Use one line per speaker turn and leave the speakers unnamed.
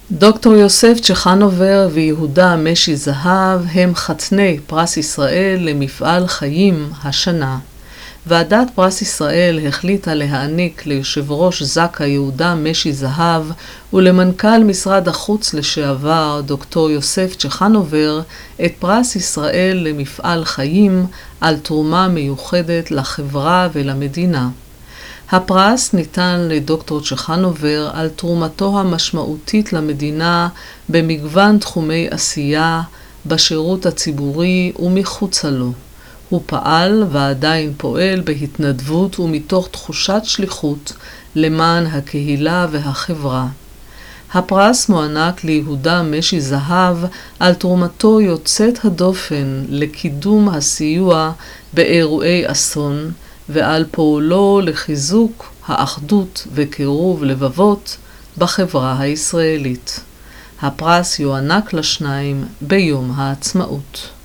דוקטור יוסף צ'חנובר ויהודה משי זהב הם חתני פרס ישראל למפעל חיים השנה. ועדת פרס ישראל החליטה להעניק ליושב ראש זק"א יהודה משי זהב ולמנכ"ל משרד החוץ לשעבר דוקטור יוסף צ'חנובר את פרס ישראל למפעל חיים על תרומה מיוחדת לחברה ולמדינה. הפרס ניתן לדוקטור צ'חנובר על תרומתו המשמעותית למדינה במגוון תחומי עשייה, בשירות הציבורי ומחוצה לו. הוא פעל ועדיין פועל בהתנדבות ומתוך תחושת שליחות למען הקהילה והחברה. הפרס מוענק ליהודה משי זהב על תרומתו יוצאת הדופן לקידום הסיוע באירועי אסון, ועל פעולו לחיזוק האחדות וקירוב לבבות בחברה הישראלית. הפרס יוענק לשניים ביום העצמאות.